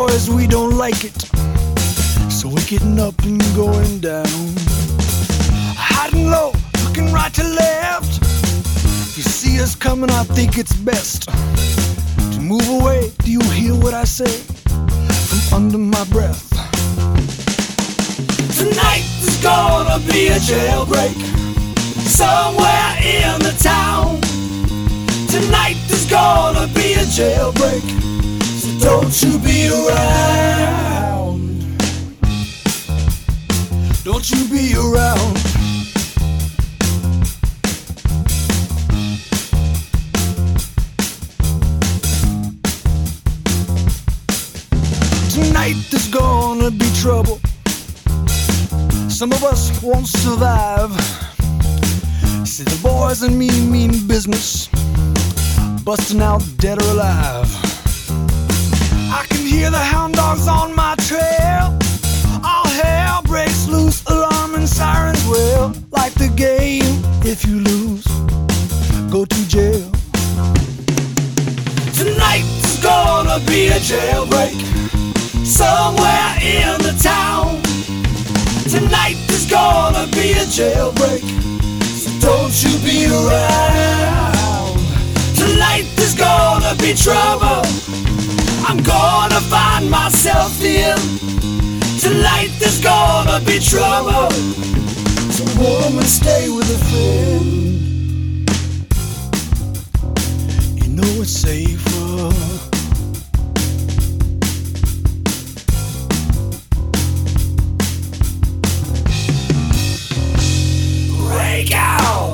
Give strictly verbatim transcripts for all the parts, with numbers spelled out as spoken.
boys, we don't like it, so we're getting up and going down. Hiding low, looking right to left. You see us coming, I think it's best to move away. Do you hear what I say from under my breath? Tonight there's gonna be a jailbreak somewhere in the town. Tonight there's gonna be a jailbreak, so don't you be around. Don't you be around. Tonight there's gonna be trouble. Some of us won't survive. See, the boys and me mean business, busting out dead or alive. I can hear the hound dogs on my trail. All hell breaks loose, alarm and sirens wail. Like the game, if you lose, go to jail. Tonight there's gonna be a jailbreak somewhere in the town. Tonight there's gonna be a jailbreak, so don't you be around. Tonight there's gonna be trouble, I'm gonna find myself in. Tonight there's gonna be trouble, so woman, stay with a friend. You know it's safer. Break out!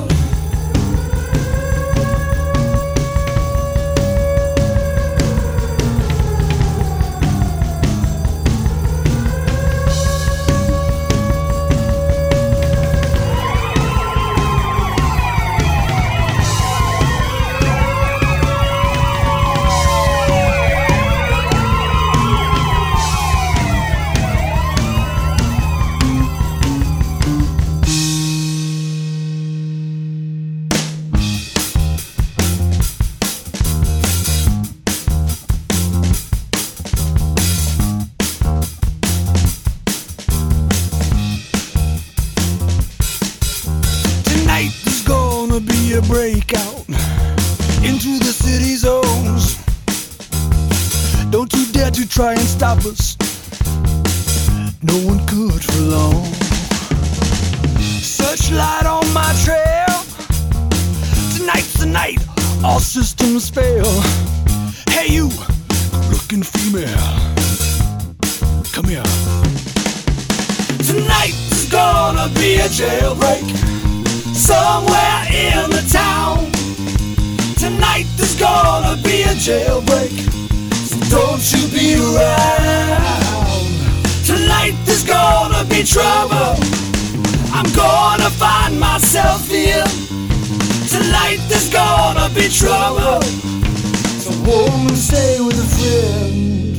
Be a breakout into the city zones. Don't you dare to try and stop us, no one could for long. Searchlight on my trail, tonight's the night all systems fail. Hey you, looking female, come here. Tonight there's gonna be a jailbreak somewhere in the town. Tonight there's gonna be a jailbreak, so don't you be around. Tonight there's gonna be trouble, I'm gonna find myself in. Tonight there's gonna be trouble, so woman, stay with a friend.